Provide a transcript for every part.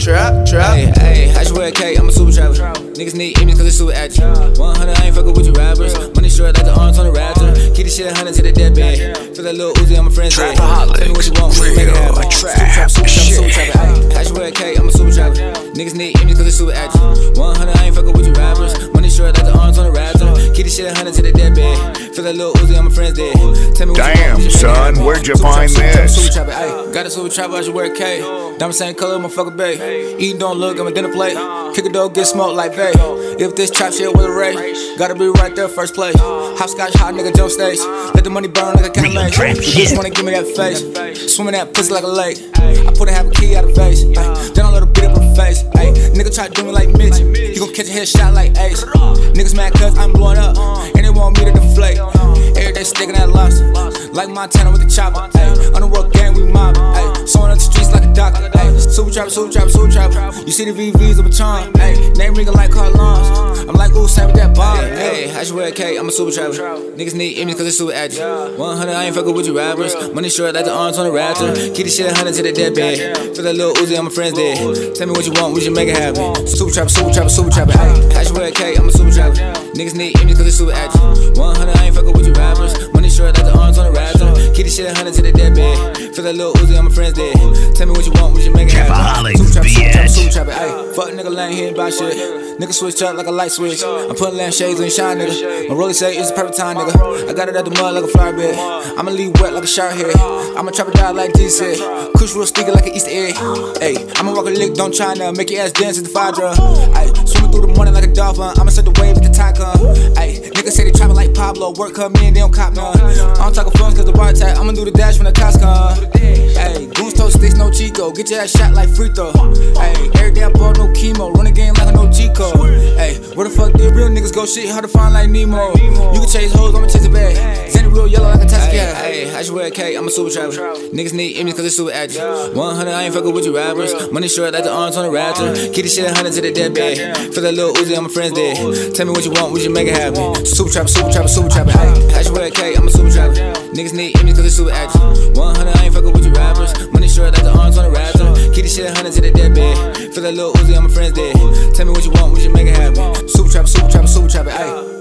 Ayy, I just wear a cake, I'm a super trapper. Niggas need image cause it's super active. 100, I ain't fucking with you rappers. Money short like the arms on the raptor. Keep this shit 100 to the deathbed. Feel that little Uzi on my friend's head. Tell me what you want, we make it happen. Super trapper. Ayy, I just wear a cake, I'm a super trapper. Niggas need image cause it's super active. 100, I ain't fucking with you rappers. Money short like the arms on the raptor. Keep this shit 100 to the deathbed. Feel that little Uzi on my friend's head. Tell me what you want, damn, son, where'd you find this? Super trapper, ayy. Got a super trapper, I just wear a cake. Diamond same color, motherfucker, babe. Eating don't look, I'm a dinner plate. Kick a door, get smoked like babe. If this trap shit was a race, gotta be right there, first place. Hopscotch, hot nigga, jump stage. Let the money burn like a cannon. You just wanna give me that face. Swimming that pussy like a lake. I put a half a key out of vase. Then I let her beat up her face. Nigga try to do me like Mitch. You gon' catch a headshot like Ace. Niggas mad cause I'm blowing up. And they want me to deflate. Every day sticking that lobster. Like Montana with the chopper. Underworld gang, we mobbing. Sewing up the streets like a doctor. Super trapper, super trapper, super trapper. You see the VVs of a charm. Name ringing like car alarms. I'm like Usain with that bomb. I just wear a cake, I'm a super trapper. Niggas need image cause it's super active. 100, I ain't fucking with you rappers. Money short like the arms on the raptor. Keep this shit 100 to the deathbed. Feel that little Uzi on my friend's dead. Tell me what you want, we just make it happen. Super trapper, super trapper, super trapper. I just wear a cake, I'm a super trapper. Niggas need image cause it's super active. 100, I ain't fucking with you rappers. Money short like the arms on the raptor. Keep this shit 100 to the deathbed. Feel that little Uzi on my friend's dead. Tell me what you want, we just make it happen. Super trapper, super trapper, ayy. Fuck nigga lane, he ain't buy shit. Nigga switch up like a light switch. I'm putting lampshades on shine, nigga. My rollie say it's the perfect time, nigga. I got it out the mud like a flower bed. I'ma leave wet like a shark head. I'ma trap it down like Jesus said. Kush real sticky like an Easter egg. Ayy, I'ma walk a lick, don't try now. Make your ass dance at the fire drum. Ayy, swimming through the morning like a dolphin. I'ma set the wave at the time come. Ayy, niggas say they trapping like Pablo. Work come in, they don't cop none. I don't talk funds cause the bar tag. I'ma do the dash when the cops come. Ayy, goons told sticks, no Chico. Get your ass shot like free throw. Ayy, every day I bought no chemo. Run a game like a no G-code. Ayy, where the fuck did real niggas go? Shit hard to find like Nemo. You can chase hoes, I'ma chase a bag. Zanny real yellow like a Tesla cat. Ayy, I just wear a cake, I'm a super trapper. Niggas need image cause it's super active. 100, I ain't fucking with you rappers. Money short like the arms on the raptor. Keep this shit 100 to the deathbed. Feel that little Uzi on my friend's dead. Tell me what you want, we just make it happen. Super trapper, super trapper, super trapper. Ayy, I just wear a cake, I'm a super trapper. Niggas need image cause it's super active. 100, I ain't fucking with you rappers. Money short like the arms on the raptor. Keep this shit 100 to the deathbed. Feel that little Uzi on my friend's dead. Tell me what you want, we just make it happen. Super trapper, super trapper, super trapper. Ayy.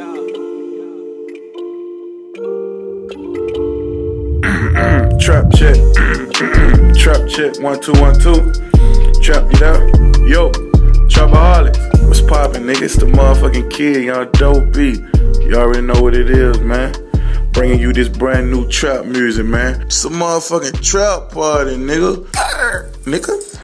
Trap check, trap check, 1 2 1 2. Trap, you there? Yo, Trapaholics, what's poppin', nigga? It's the motherfucking kid, Young Dope B. You already know what it is, man. Bringing you this brand new trap music, man. It's a motherfucking trap party, nigga. Nigga.